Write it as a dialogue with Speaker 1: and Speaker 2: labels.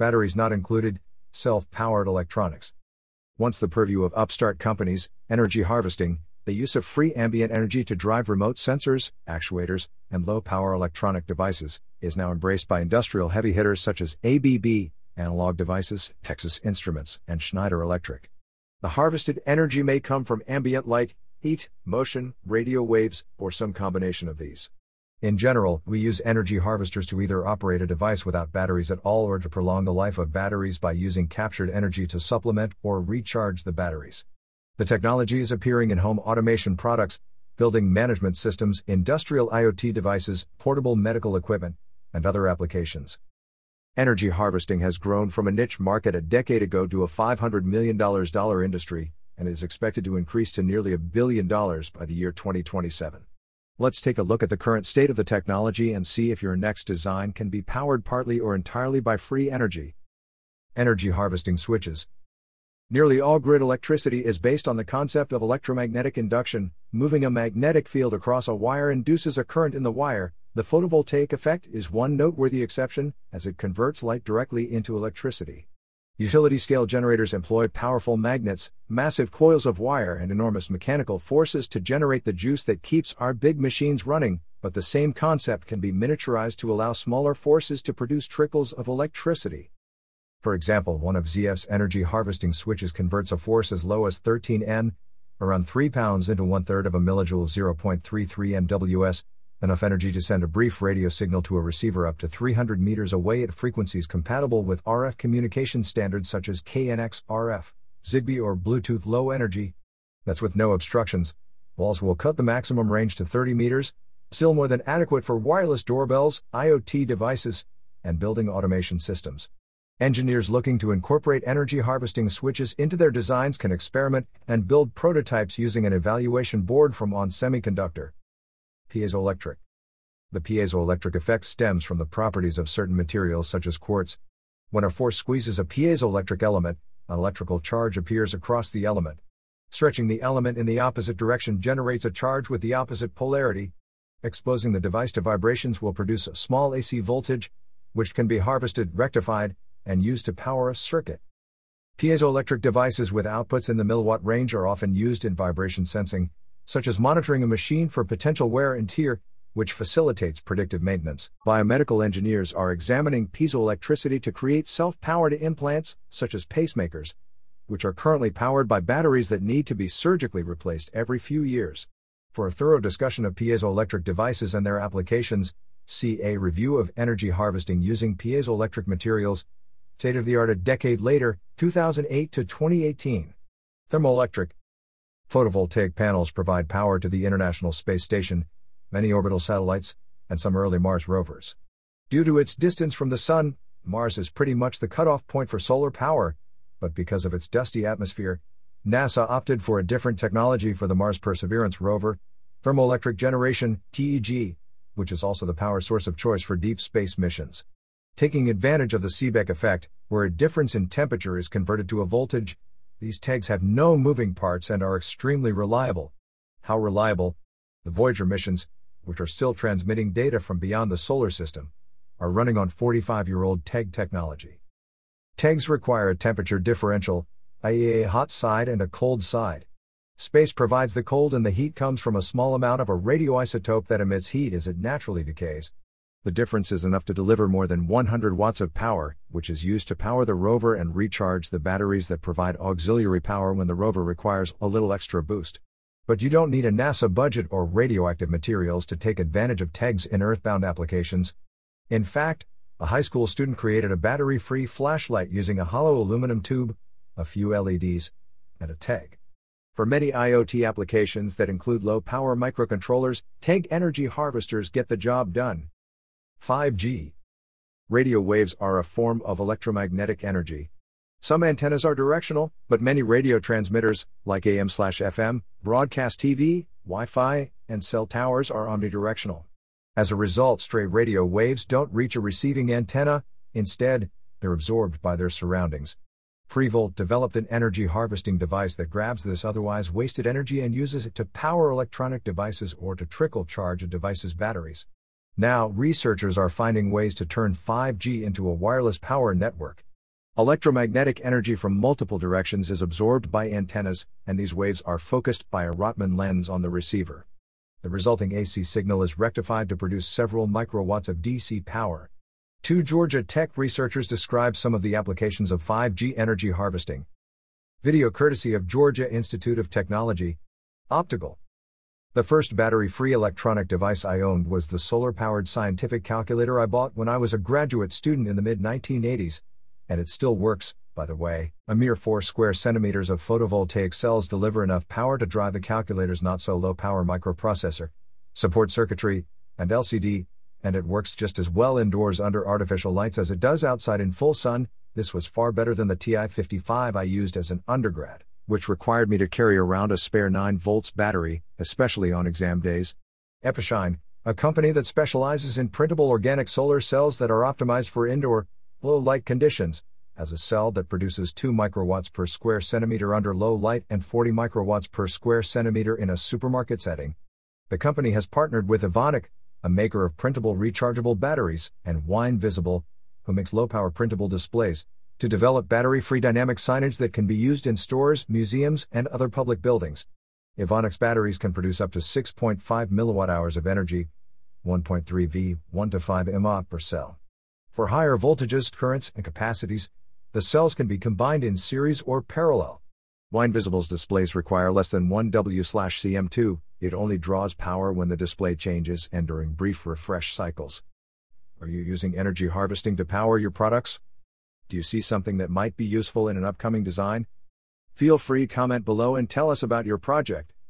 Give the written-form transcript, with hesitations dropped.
Speaker 1: Batteries not included, self-powered electronics. Once the purview of upstart companies, energy harvesting, the use of free ambient energy to drive remote sensors, actuators, and low-power electronic devices, is now embraced by industrial heavy hitters such as ABB, Analog Devices, Texas Instruments, and Schneider Electric. The harvested energy may come from ambient light, heat, motion, radio waves, or some combination of these. In general, we use energy harvesters to either operate a device without batteries at all or to prolong the life of batteries by using captured energy to supplement or recharge the batteries. The technology is appearing in home automation products, building management systems, industrial IoT devices, portable medical equipment, and other applications. Energy harvesting has grown from a niche market a decade ago to a $500 million industry, and is expected to increase to nearly $1 billion by the year 2027. Let's take a look at the current state of the technology and see if your next design can be powered partly or entirely by free energy. Energy harvesting switches. Nearly all grid electricity is based on the concept of electromagnetic induction. Moving a magnetic field across a wire induces a current in the wire. The photovoltaic effect is one noteworthy exception, as it converts light directly into electricity. Utility-scale generators employ powerful magnets, massive coils of wire, and enormous mechanical forces to generate the juice that keeps our big machines running, but the same concept can be miniaturized to allow smaller forces to produce trickles of electricity. For example, one of ZF's energy harvesting switches converts a force as low as 13 N, around 3 pounds, into 1/3 of a millijoule, 0.33 MWs, enough energy to send a brief radio signal to a receiver up to 300 meters away at frequencies compatible with RF communication standards such as KNX RF, Zigbee, or Bluetooth Low Energy. That's with no obstructions. Walls will cut the maximum range to 30 meters, still more than adequate for wireless doorbells, IoT devices, and building automation systems. Engineers looking to incorporate energy harvesting switches into their designs can experiment and build prototypes using an evaluation board from ON Semiconductor. Piezoelectric. The piezoelectric effect stems from the properties of certain materials such as quartz. When a force squeezes a piezoelectric element, an electrical charge appears across the element. Stretching the element in the opposite direction generates a charge with the opposite polarity. Exposing the device to vibrations will produce a small AC voltage, which can be harvested, rectified, and used to power a circuit. Piezoelectric devices with outputs in the milliwatt range are often used in vibration sensing, such as monitoring a machine for potential wear and tear, which facilitates predictive maintenance. Biomedical engineers are examining piezoelectricity to create self-powered implants, such as pacemakers, which are currently powered by batteries that need to be surgically replaced every few years. For a thorough discussion of piezoelectric devices and their applications, see a review of energy harvesting using piezoelectric materials, state of the art a decade later, 2008 to 2018. Thermoelectric. Photovoltaic panels provide power to the International Space Station, many orbital satellites, and some early Mars rovers. Due to its distance from the Sun, Mars is pretty much the cutoff point for solar power, but because of its dusty atmosphere, NASA opted for a different technology for the Mars Perseverance rover, thermoelectric generation, TEG, which is also the power source of choice for deep space missions. Taking advantage of the Seebeck effect, where a difference in temperature is converted to a voltage, these TEGs have no moving parts and are extremely reliable. How reliable? The Voyager missions, which are still transmitting data from beyond the solar system, are running on 45-year-old TEG technology. TEGs require a temperature differential, i.e. a hot side and a cold side. Space provides the cold and the heat comes from a small amount of a radioisotope that emits heat as it naturally decays. The difference is enough to deliver more than 100 watts of power, which is used to power the rover and recharge the batteries that provide auxiliary power when the rover requires a little extra boost. But you don't need a NASA budget or radioactive materials to take advantage of TEGs in earthbound applications. In fact, a high school student created a battery-free flashlight using a hollow aluminum tube, a few LEDs, and a TEG. For many IoT applications that include low-power microcontrollers, TEG energy harvesters get the job done. 5G. Radio waves are a form of electromagnetic energy. Some antennas are directional, but many radio transmitters, like AM/FM, broadcast TV, Wi-Fi, and cell towers are omnidirectional. As a result, stray radio waves don't reach a receiving antenna, instead, they're absorbed by their surroundings. FreeVolt developed an energy harvesting device that grabs this otherwise wasted energy and uses it to power electronic devices or to trickle charge a device's batteries. Now, researchers are finding ways to turn 5G into a wireless power network. Electromagnetic energy from multiple directions is absorbed by antennas, and these waves are focused by a Rotman lens on the receiver. The resulting AC signal is rectified to produce several microwatts of DC power. Two Georgia Tech researchers describe some of the applications of 5G energy harvesting. Video courtesy of Georgia Institute of Technology. Optical. The first battery-free electronic device I owned was the solar-powered scientific calculator I bought when I was a graduate student in the mid-1980s. And it still works, by the way. A mere 4 square centimeters of photovoltaic cells deliver enough power to drive the calculator's not-so-low-power microprocessor, support circuitry, and LCD, and it works just as well indoors under artificial lights as it does outside in full sun. This was far better than the TI-55 I used as an undergrad, which required me to carry around a spare 9 volts battery, especially on exam days. Epishine, a company that specializes in printable organic solar cells that are optimized for indoor, low light conditions, has a cell that produces 2 microwatts per square centimeter under low light and 40 microwatts per square centimeter in a supermarket setting. The company has partnered with Evonik, a maker of printable rechargeable batteries, and Wine Visible, who makes low-power printable displays, to develop battery-free dynamic signage that can be used in stores, museums, and other public buildings. Evonik's batteries can produce up to 6.5 milliwatt-hours of energy, 1.3 V, 1 to 5 mAh per cell. For higher voltages, currents, and capacities, the cells can be combined in series or parallel. Wine Visible's displays require less than 1 W/cm2, it only draws power when the display changes and during brief refresh cycles. Are you using energy harvesting to power your products? Do you see something that might be useful in an upcoming design? Feel free to comment below and tell us about your project.